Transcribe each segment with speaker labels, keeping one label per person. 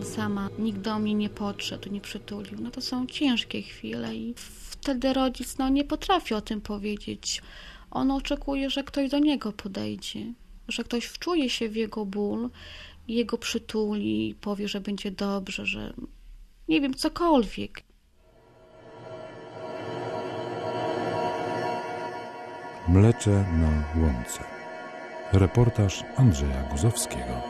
Speaker 1: sama, nikt do mnie nie podszedł, nie przytulił. No to są ciężkie chwile i wtedy rodzic nie potrafi o tym powiedzieć. On oczekuje, że ktoś do niego podejdzie, że ktoś wczuje się w jego ból, jego przytuli, powie, że będzie dobrze, że nie wiem, cokolwiek.
Speaker 2: Mlecze na łące. Reportaż Andrzeja Guzowskiego.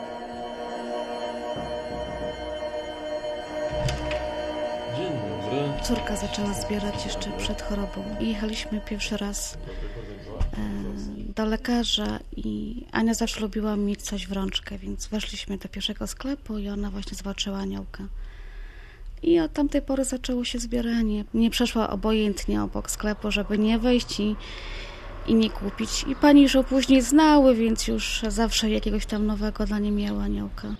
Speaker 3: Dzień dobry.
Speaker 1: Córka zaczęła zbierać jeszcze przed chorobą i jechaliśmy pierwszy raz do lekarza i Ania zawsze lubiła mieć coś w rączkę, więc weszliśmy do pierwszego sklepu i ona właśnie zobaczyła aniołka. I od tamtej pory zaczęło się zbieranie. Nie przeszła obojętnie obok sklepu, żeby nie wejść i nie kupić. I pani już ją później znały, więc już zawsze jakiegoś tam nowego dla niej miała aniołka.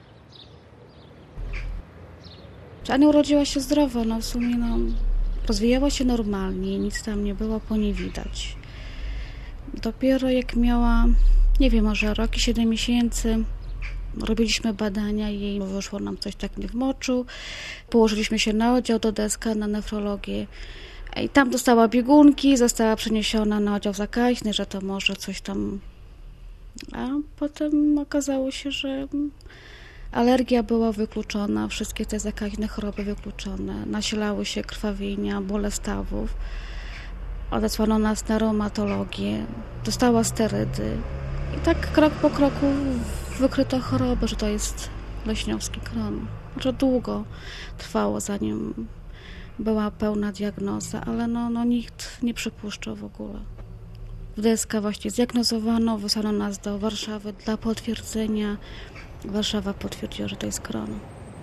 Speaker 1: Ania urodziła się zdrowa, w sumie rozwijała się normalnie, nic tam nie było po niej widać. Dopiero jak miała, nie wiem, może rok i 7 miesięcy, robiliśmy badania i jej wyszło nam coś tak w moczu. Położyliśmy się na oddział do DSK, na nefrologię. I tam dostała biegunki, została przeniesiona na oddział zakaźny, że to może coś tam. A potem okazało się, że alergia była wykluczona, wszystkie te zakaźne choroby wykluczone. Nasilały się krwawienia, bóle stawów. Odesłano nas na reumatologię, dostała sterydy. I tak krok po kroku wykryto chorobę, że to jest leśniowski Crohn. Że długo trwało, zanim była pełna diagnoza, ale nikt nie przypuszczał w ogóle. W DSK właśnie zdiagnozowano, wysłano nas do Warszawy dla potwierdzenia. Warszawa potwierdziła, że to jest Crohn.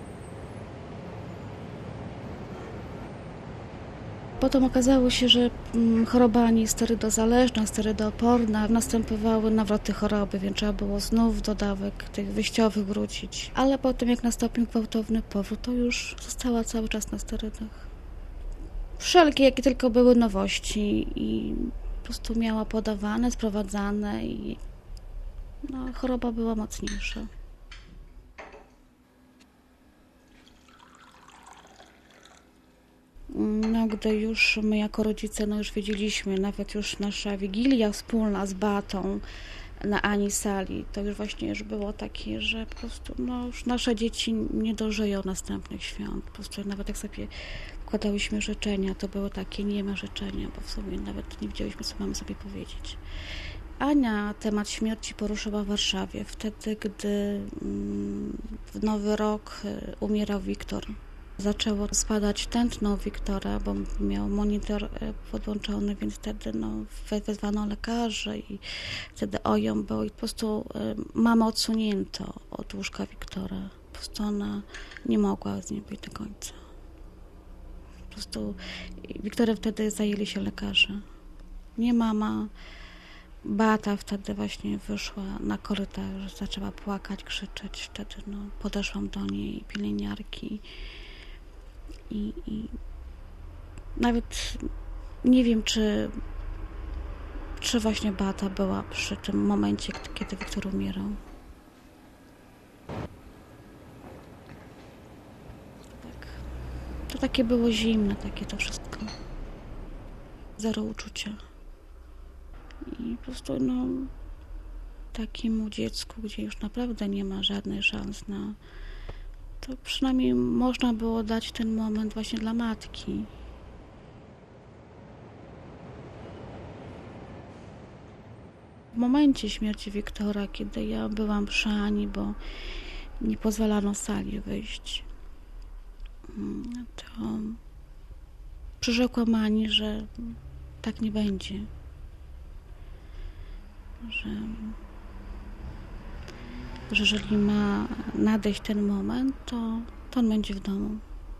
Speaker 1: Potem okazało się, że choroba Ani jest sterydozależna, sterydooporna. Następowały nawroty choroby, więc trzeba było znów do dawek tych wyjściowych wrócić. Ale potem, jak nastąpił gwałtowny powrót, to już została cały czas na sterydach. Wszelkie, jakie tylko były nowości i po prostu miała podawane, sprowadzane i choroba była mocniejsza. Gdy już my jako rodzice już wiedzieliśmy, nawet już nasza wigilia wspólna z Beatą na Ani sali, to już właśnie było takie, że po prostu już nasze dzieci nie dożyją następnych świąt. Po prostu nawet jak sobie wkładałyśmy życzenia, to były takie nieme życzenia, bo w sumie nawet nie wiedzieliśmy, co mamy sobie powiedzieć. Ania temat śmierci poruszyła w Warszawie, wtedy, gdy w Nowy Rok umierał Wiktor. Zaczęło spadać tętno Wiktora, bo miał monitor podłączony, więc wtedy wezwano lekarzy i wtedy OJOM był i po prostu mamę odsunięto od łóżka Wiktora. Po prostu ona nie mogła z nim być do końca. Po prostu Wiktorem wtedy zajęli się lekarze. Nie mama. Beata wtedy właśnie wyszła na korytarz, zaczęła płakać, krzyczeć. Wtedy podeszłam do niej, pielęgniarki. I nawet nie wiem, czy właśnie Beata była przy tym momencie, kiedy Wiktor umierał. Tak. To takie było zimne, takie to wszystko. Zero uczucia. I po prostu takiemu dziecku, gdzie już naprawdę nie ma żadnej szans to przynajmniej można było dać ten moment właśnie dla matki. W momencie śmierci Wiktora, kiedy ja byłam przy Ani, bo nie pozwalano sali wyjść, to przyrzekłam Ani, że tak nie będzie. Że jeżeli ma nadejść ten moment, to on będzie w domu.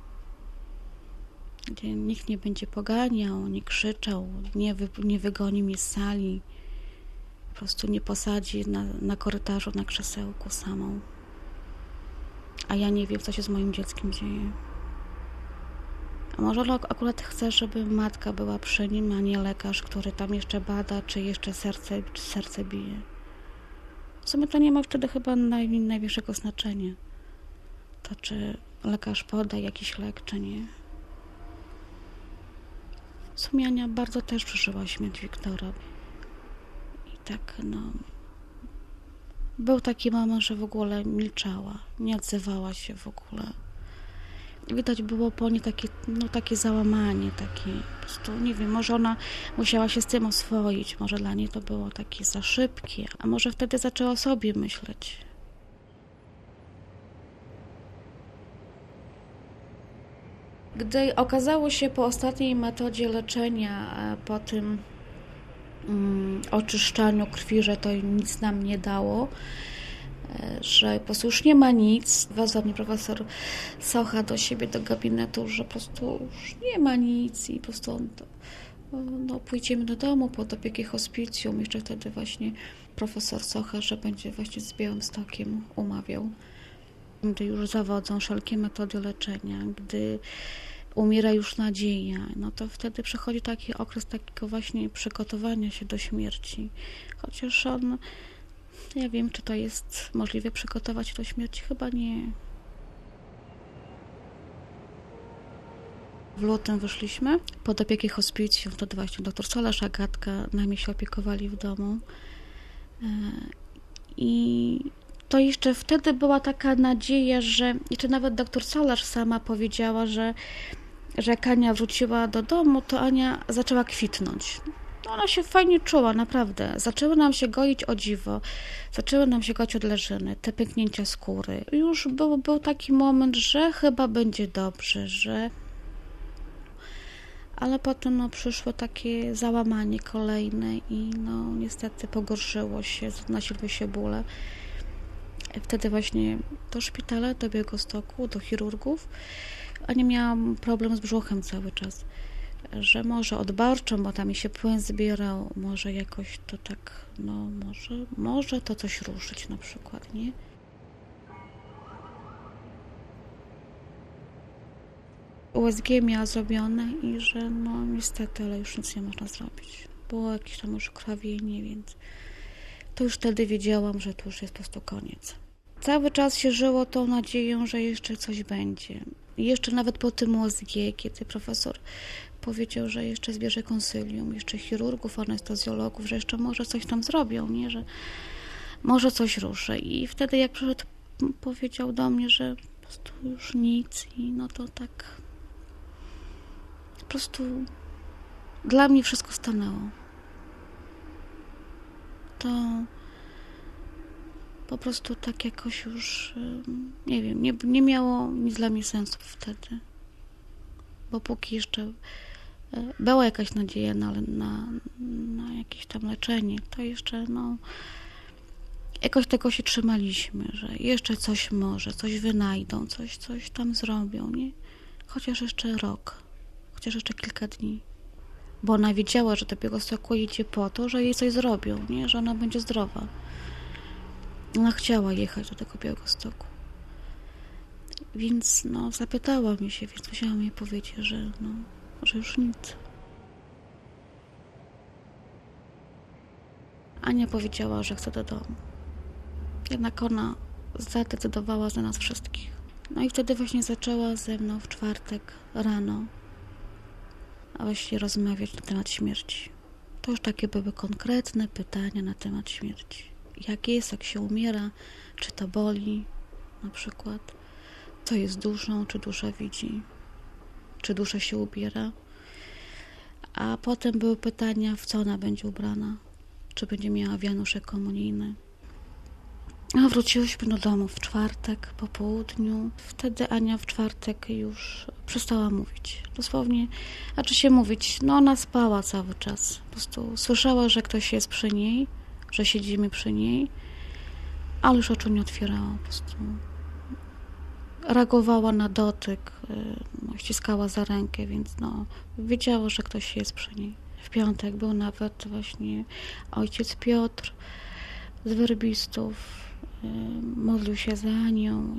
Speaker 1: Gdzie nikt nie będzie poganiał, nie krzyczał, nie wygoni mnie z sali. Po prostu nie posadzi na korytarzu, na krzesełku samą. A ja nie wiem, co się z moim dzieckiem dzieje. A może akurat chce, żeby matka była przy nim, a nie lekarz, który tam jeszcze bada, czy jeszcze serce bije. W sumie to nie ma wtedy chyba największego znaczenia. To czy lekarz poda jakiś lek, czy nie. W sumie Ania bardzo też przeżyła śmierć Wiktora. I tak, był taki moment, że w ogóle milczała, nie odzywała się w ogóle. Widać było po niej takie załamanie, takie po prostu, nie wiem, może ona musiała się z tym oswoić, może dla niej to było takie za szybkie, a może wtedy zaczęła o sobie myśleć. Gdy okazało się po ostatniej metodzie leczenia, po tym oczyszczaniu krwi, że to nic nam nie dało, że po prostu już nie ma nic. Wezwał mnie profesor Socha do siebie, do gabinetu, że po prostu już nie ma nic i po prostu pójdziemy do domu pod opiekę hospicjum. Jeszcze wtedy właśnie profesor Socha, że będzie właśnie z Białymstokiem umawiał. Gdy już zawodzą wszelkie metody leczenia, gdy umiera już nadzieja, to wtedy przychodzi taki okres takiego właśnie przygotowania się do śmierci. Chociaż ja wiem, czy to jest możliwe przygotować się do śmierci? Chyba nie. W lutym wyszliśmy pod opiekę hospicjum, wtedy właśnie dr Solarz, Agatka nami się opiekowali w domu. I to jeszcze wtedy była taka nadzieja, że jeszcze nawet dr Solarz sama powiedziała, że jak Ania wróciła do domu, to Ania zaczęła kwitnąć. Ona się fajnie czuła, naprawdę. Zaczęły nam się goić o dziwo, zaczęły nam się goić odleżyny, te pęknięcia skóry. Już był taki moment, że chyba będzie dobrze, ale potem przyszło takie załamanie kolejne i niestety pogorszyło się, nasiliły się bóle. Wtedy właśnie do szpitala, do Białegostoku, do chirurgów. Ania miała problem z brzuchem cały czas, że może odbarczą, bo tam mi się płyn zbierał, może jakoś to tak, może to coś ruszyć na przykład, nie? USG miała zrobione i że niestety, ale już nic nie można zrobić. Było jakieś tam już krwawienie, więc to już wtedy wiedziałam, że to już jest po prostu koniec. Cały czas się żyło tą nadzieją, że jeszcze coś będzie. I jeszcze nawet po tym USG, kiedy profesor powiedział, że jeszcze zbierze konsylium, jeszcze chirurgów, anestezjologów, że jeszcze może coś tam zrobią, nie? Że może coś ruszy. I wtedy jak przyszedł, powiedział do mnie, że po prostu już nic i to tak po prostu dla mnie wszystko stanęło. To po prostu tak jakoś już, nie wiem, nie miało nic dla mnie sensu wtedy. Bo póki jeszcze była jakaś nadzieja na jakieś tam leczenie, to jeszcze jakoś tego się trzymaliśmy, że jeszcze coś może, coś wynajdą, coś tam zrobią, nie? Chociaż jeszcze rok, chociaż jeszcze kilka dni. Bo ona wiedziała, że do Białegostoku jedzie po to, że jej coś zrobią, nie? Że ona będzie zdrowa. Ona chciała jechać do tego Białegostoku. Więc zapytała mnie się, więc musiałam jej powiedzieć, że już nic. Ania powiedziała, że chce do domu. Jednak ona zadecydowała za nas wszystkich. I wtedy właśnie zaczęła ze mną w czwartek rano właśnie rozmawiać na temat śmierci. To już takie były konkretne pytania na temat śmierci. Jak jest, jak się umiera, czy to boli na przykład, co jest duszą, czy dusza widzi, czy dusza się ubiera. A potem były pytania, w co ona będzie ubrana, czy będzie miała wianuszek komunijny. A wróciłyśmy do domu w czwartek po południu. Wtedy Ania w czwartek już przestała mówić. Dosłownie, się mówić, ona spała cały czas. Po prostu słyszała, że ktoś jest przy niej, że siedzimy przy niej, ale już oczu nie otwierała. Po prostu reagowała na dotyk, ściskała za rękę, więc wiedziała, że ktoś jest przy niej. W piątek był nawet właśnie ojciec Piotr z werbistów, modlił się za Anią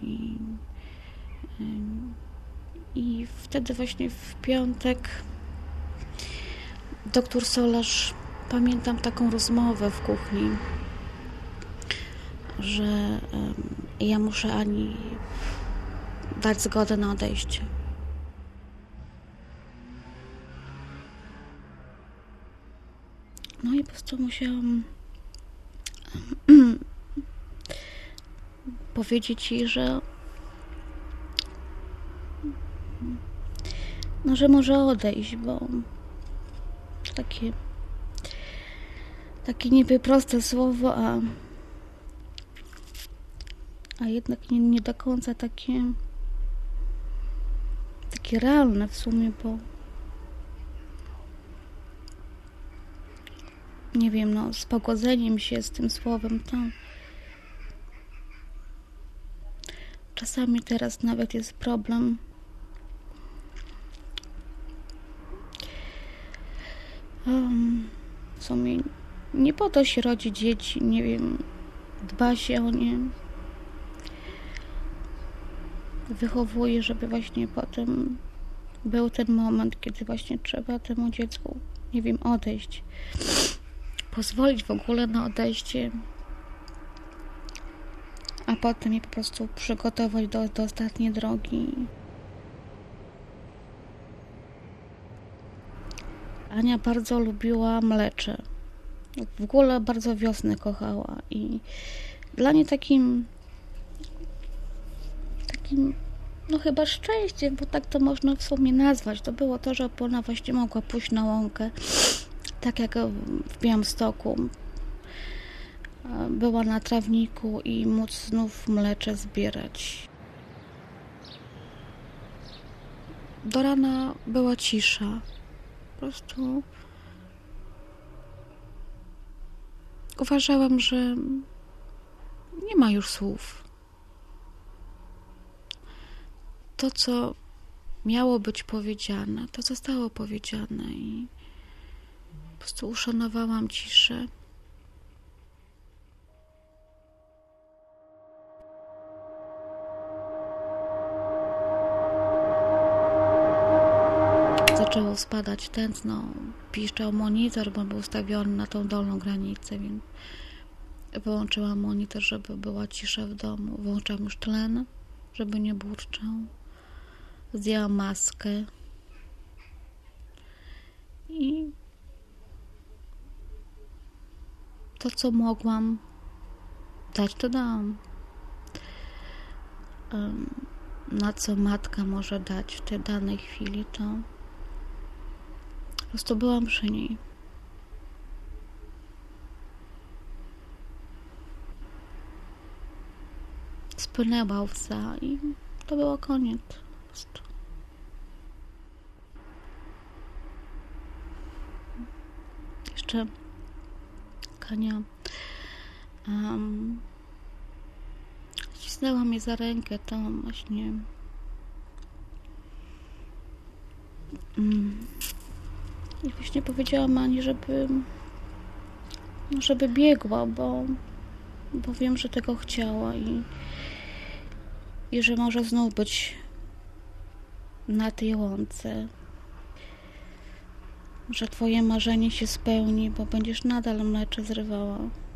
Speaker 1: i wtedy właśnie w piątek doktor Solarz, pamiętam taką rozmowę w kuchni, że ja muszę Ani dać zgodę na odejście. No i po prostu musiałam powiedzieć jej, że że może odejść, bo takie niby proste słowo, a jednak nie do końca takie realne w sumie, bo nie wiem, z pogodzeniem się z tym słowem to czasami teraz nawet jest problem. W sumie nie po to się rodzi dzieci, nie wiem, dba się o nie, wychowuje, żeby właśnie potem był ten moment, kiedy właśnie trzeba temu dziecku, nie wiem, odejść. Pozwolić w ogóle na odejście, a potem je po prostu przygotować do ostatniej drogi. Ania bardzo lubiła mlecze. W ogóle bardzo wiosnę kochała i dla niej takim chyba szczęściem, bo tak to można w sumie nazwać, to było to, że ona właśnie mogła pójść na łąkę, tak jak w Białymstoku. Była na trawniku i móc znów mlecze zbierać. Do rana była cisza. Po prostu uważałam, że nie ma już słów. To, co miało być powiedziane, to zostało powiedziane i po prostu uszanowałam ciszę. Zaczęło spadać tętno, piszczał monitor, bo był ustawiony na tą dolną granicę, więc wyłączyłam monitor, żeby była cisza w domu. Wyłączyłam już tlen, żeby nie burczał. Zdjęłam maskę i to, co mogłam dać, to dałam. Na co matka może dać w tej danej chwili, to po prostu byłam przy niej. Spłynęła łza i to było koniec. Po prostu. Jeszcze Kania ścisnęła mnie za rękę, to właśnie i właśnie powiedziałam Ani, żeby biegła, bo wiem, że tego chciała i że może znów być na tej łące, że twoje marzenie się spełni, bo będziesz nadal mlecze zrywała.